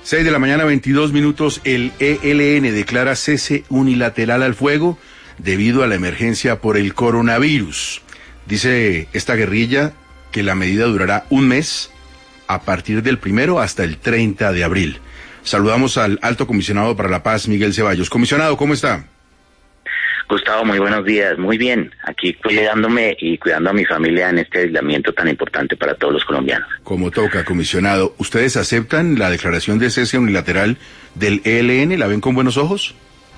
6 de la mañana, 22 minutos. El ELN declara cese unilateral al fuego debido a la emergencia por el coronavirus. Dice esta guerrilla que la medida durará un mes a partir del 1 hasta el 30 de abril. Saludamos al Alto Comisionado para la Paz, Miguel Ceballos. Comisionado, ¿cómo está? Gustavo, muy buenos días. Muy bien, aquí cuidándome y cuidando a mi familia en este aislamiento tan importante para todos los colombianos. Como toca, comisionado. ¿Ustedes aceptan la declaración de cese unilateral del ELN? ¿La ven con buenos ojos?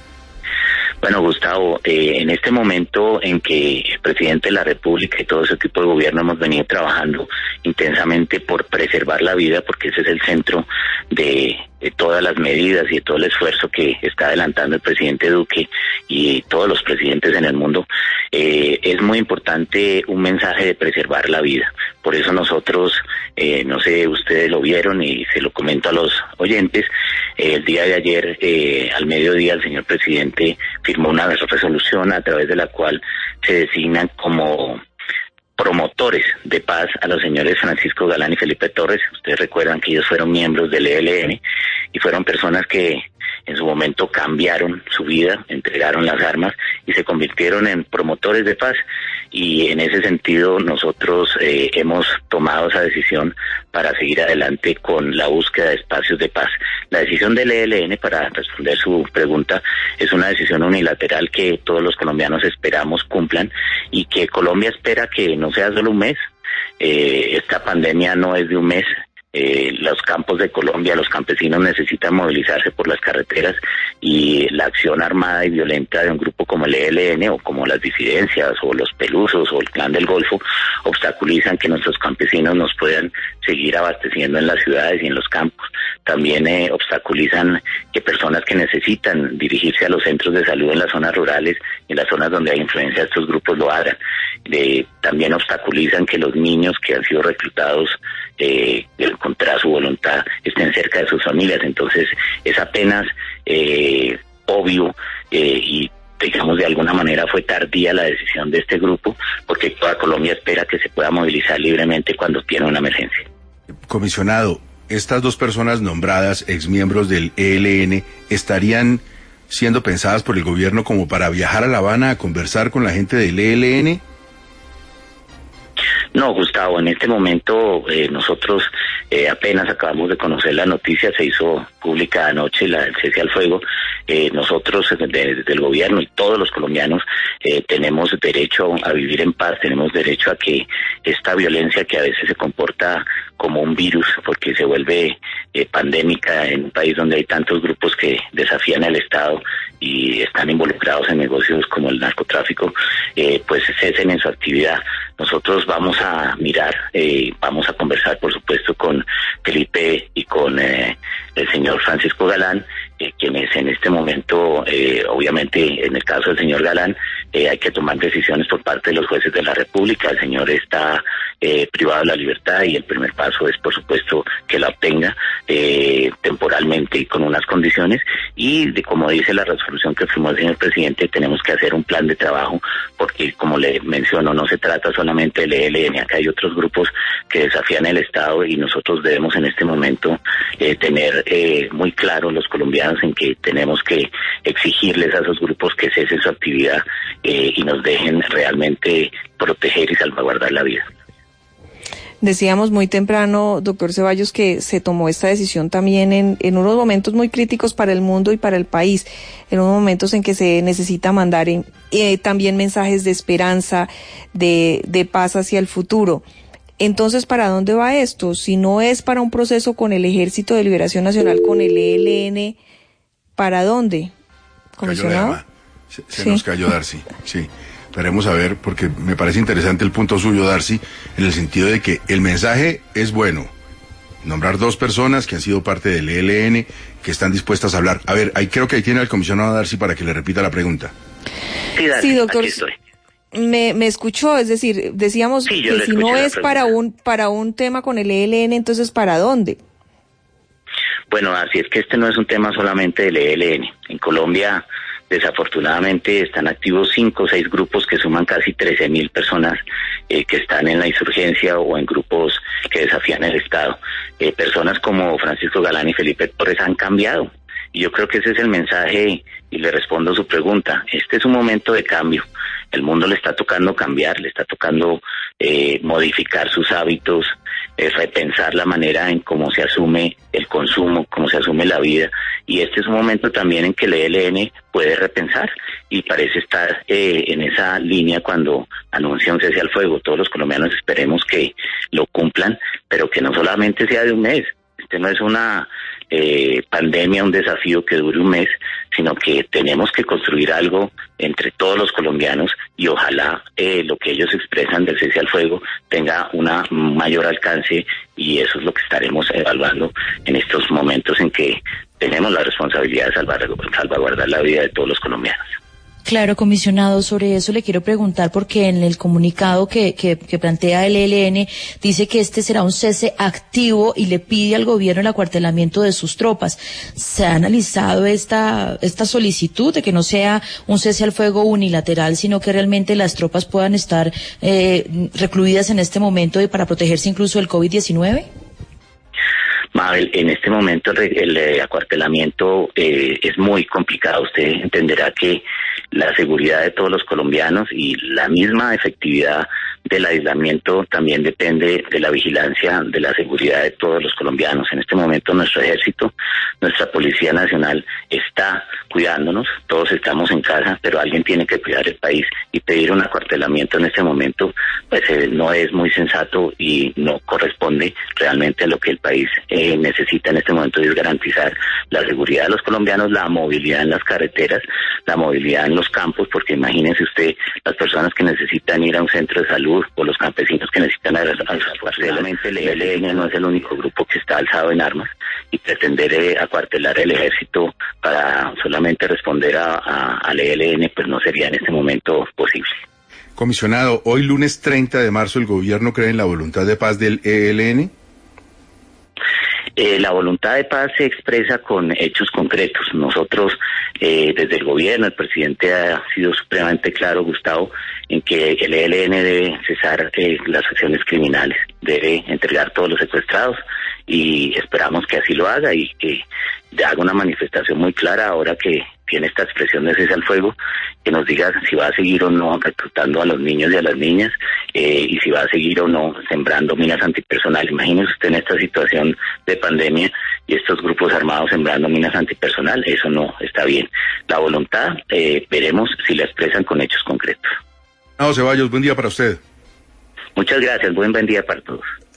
Bueno, Gustavo, en este momento en que el presidente de la República y todo ese tipo de gobierno hemos venido trabajando intensamente por preservar la vida, porque ese es el centro de todas las medidas y de todo el esfuerzo que está adelantando el presidente Duque y todos los presidentes en el mundo, es muy importante un mensaje de preservar la vida. Por eso nosotros, no sé, ustedes lo vieron y se lo comento a los oyentes, el día de ayer, al mediodía, el señor presidente firmó una resolución a través de la cual se designan como promotores de paz a los señores Francisco Galán y Felipe Torres. Ustedes recuerdan que ellos fueron miembros del ELN y fueron personas que en su momento cambiaron su vida, entregaron las armas y se convirtieron en promotores de paz. Y en ese sentido nosotros hemos tomado esa decisión para seguir adelante con la búsqueda de espacios de paz. La decisión del ELN, para responder su pregunta, es una decisión unilateral que todos los colombianos esperamos cumplan y que Colombia espera que no sea solo un mes. Esta pandemia no es de un mes. Los campos de Colombia, los campesinos necesitan movilizarse por las carreteras y la acción armada y violenta de un grupo como el ELN o como las disidencias o los Pelusos o el Clan del Golfo obstaculizan que nuestros campesinos nos puedan seguir abasteciendo en las ciudades y en los campos. También obstaculizan que personas que necesitan dirigirse a los centros de salud en las zonas rurales y en las zonas donde hay influencia de estos grupos lo hagan. También obstaculizan que los niños que han sido reclutados contra su voluntad estén cerca de sus familias. Entonces es apenas obvio y digamos de alguna manera fue tardía la decisión de este grupo, porque toda Colombia espera que se pueda movilizar libremente cuando tiene una emergencia. Comisionado, estas dos personas nombradas, exmiembros del ELN, ¿estarían siendo pensadas por el gobierno como para viajar a La Habana a conversar con la gente del ELN? No, Gustavo, en este momento nosotros apenas acabamos de conocer la noticia, se hizo pública anoche el cese al fuego. Nosotros desde el gobierno y todos los colombianos tenemos derecho a vivir en paz, tenemos derecho a que esta violencia que a veces se comporta como un virus porque se vuelve pandémica en un país donde hay tantos grupos que desafían al Estado y están involucrados en negocios como el narcotráfico, pues cesen en su actividad. Nosotros vamos a mirar, vamos a conversar por supuesto con Felipe y con el señor Francisco Galán, quienes en este momento, obviamente en el caso del señor Galán, hay que tomar decisiones por parte de los jueces de la República. El señor está privado de la libertad y el primer paso es por supuesto que la obtenga temporalmente y con unas condiciones, y como dice la resolución que firmó el señor presidente, tenemos que hacer un plan de trabajo porque, como le menciono, no se trata solamente del ELN, acá hay otros grupos que desafían el Estado y nosotros debemos en este momento tener muy claro los colombianos en que tenemos que exigirles a esos grupos que cesen su actividad y nos dejen realmente proteger y salvaguardar la vida. Decíamos muy temprano, doctor Ceballos, que se tomó esta decisión también en unos momentos muy críticos para el mundo y para el país, en unos momentos en que se necesita mandar también mensajes de esperanza, de paz hacia el futuro. Entonces, ¿para dónde va esto? Si no es para un proceso con el Ejército de Liberación Nacional, con el ELN, ¿para dónde? ¿Comisionado? Se nos cayó Darcy, sí. Esperemos a ver, porque me parece interesante el punto suyo, Darcy, en el sentido de que el mensaje es bueno. Nombrar dos personas que han sido parte del ELN, que están dispuestas a hablar. A ver, creo que ahí tiene al comisionado Darcy para que le repita la pregunta. Sí, Darcy, sí, doctor. Aquí estoy. Me escuchó, es decir, decíamos sí, que si no es para un tema con el ELN, entonces ¿para dónde? Bueno, así es que este no es un tema solamente del ELN. En Colombia Desafortunadamente están activos 5 o 6 grupos que suman casi 13.000 personas que están en la insurgencia o en grupos que desafían el Estado. Personas como Francisco Galán y Felipe Torres han cambiado. Y yo creo que ese es el mensaje, y le respondo a su pregunta. Este es un momento de cambio. El mundo le está tocando cambiar, le está tocando modificar sus hábitos, repensar la manera en cómo se asume el consumo, cómo se asume la vida. Y este es un momento también en que el ELN puede repensar y parece estar en esa línea cuando anuncia un cese al fuego. Todos los colombianos esperemos que lo cumplan, pero que no solamente sea de un mes. Este no es una pandemia, un desafío que dure un mes, sino que tenemos que construir algo entre todos los colombianos y ojalá lo que ellos expresan del cese al fuego tenga una mayor alcance, y eso es lo que estaremos evaluando en estos momentos en que tenemos la responsabilidad de salvaguardar la vida de todos los colombianos. Claro, comisionado, sobre eso le quiero preguntar, porque en el comunicado que plantea el ELN dice que este será un cese activo y le pide al gobierno el acuartelamiento de sus tropas. ¿Se ha analizado esta solicitud de que no sea un cese al fuego unilateral, sino que realmente las tropas puedan estar recluidas en este momento y para protegerse incluso del COVID-19? Mabel, en este momento el acuartelamiento es muy complicado. Usted entenderá que la seguridad de todos los colombianos y la misma efectividad del aislamiento también depende de la vigilancia de la seguridad de todos los colombianos. En este momento nuestro ejército, nuestra Policía Nacional está cuidándonos, todos estamos en casa, pero alguien tiene que cuidar el país, y pedir un acuartelamiento en este momento pues no es muy sensato y no corresponde realmente a lo que el país necesita en este momento, y es garantizar la seguridad de los colombianos, la movilidad en las carreteras, la movilidad en los campos, porque imagínese usted las personas que necesitan ir a un centro de salud o los campesinos que necesitan realmente el ELN no es el único grupo que está alzado en armas, y pretender acuartelar el ejército para solamente responder al ELN pues no sería en este momento posible. Comisionado, hoy lunes 30 de marzo, ¿el gobierno cree en la voluntad de paz del ELN? La voluntad de paz se expresa con hechos concretos. Nosotros, desde el gobierno, el presidente ha sido supremamente claro, Gustavo, en que el ELN debe cesar las acciones criminales, debe entregar todos los secuestrados, y esperamos que así lo haga y que haga una manifestación muy clara ahora que tiene esta expresión de cese al fuego, que nos diga si va a seguir o no reclutando a los niños y a las niñas, y si va a seguir o no sembrando minas antipersonal. Imagínese usted en esta situación de pandemia y estos grupos armados sembrando minas antipersonal, eso no está bien. La voluntad, veremos si la expresan con hechos concretos. Ceballos, buen día para usted. Muchas gracias, buen día para todos.